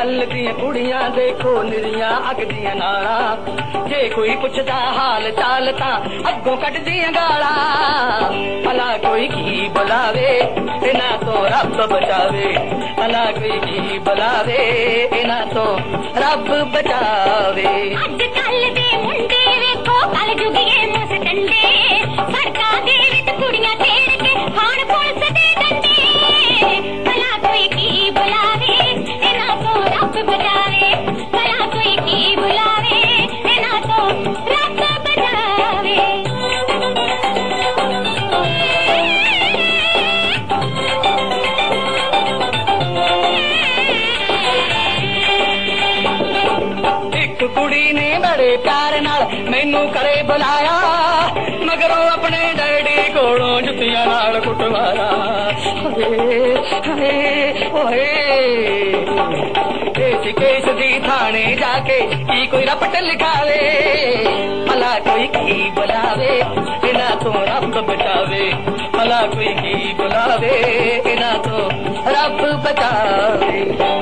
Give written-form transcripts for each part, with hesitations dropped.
कल दियां कुड़ियां देखो निरियां अग दियां नाला जे कोई पुछदा हाल चाल तां अगों कट दियां गाला भला कोई की बुलावे इन्हां तो रब बचावे भला कोई की बुलावे इन्हां तो रब बचावे। अजकल दे मुंडे वेखो कल जुगिए मस डंडे सड़कां दे विच कुड़ियां छेड़ के खाण पुलिस दे डंडे भला कोई की बुलावे इन्हां तो रब बचावे भला कोई की बुलावे इन्हां तो रब बचावे। एक कुड़ी ने बड़े प्यार नाल मैनू करे बुलाया मगरों अपने डैडी कोलों जुत्तियां नाल कुटवाया केस दी थाने जाके की कोई रपट लिखावे भला कोई की बुलावे इन्हां तो रब बचावे भला कोई की बुलावे इन्हां तो रब बचावे।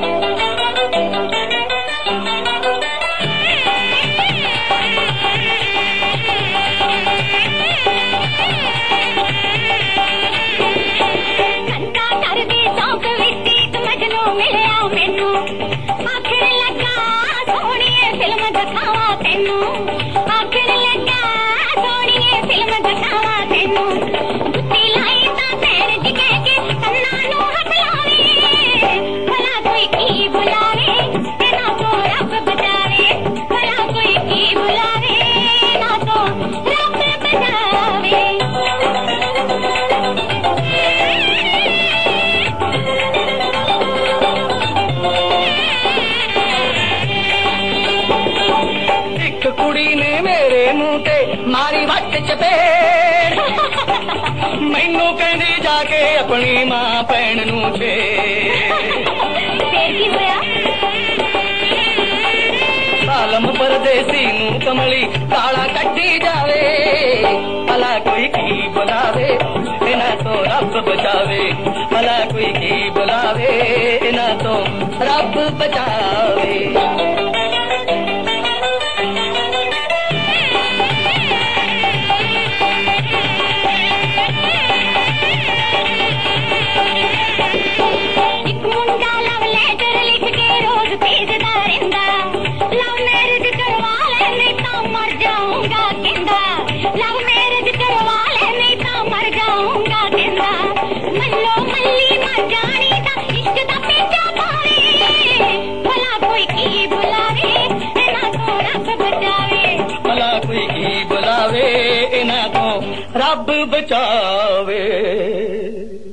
कुड़ी ने मेरे मुंह ते मारी वट चपेड़ मैनू कहंदी जाके अपनी मां भैन नू सालम परदेसी नू कमली काला कट्टी जावे भला कोई की बुलावे इन्हां तो रब बचावे भला कोई की बुलावे इन्हां तो रब बचावे। रब बचावे।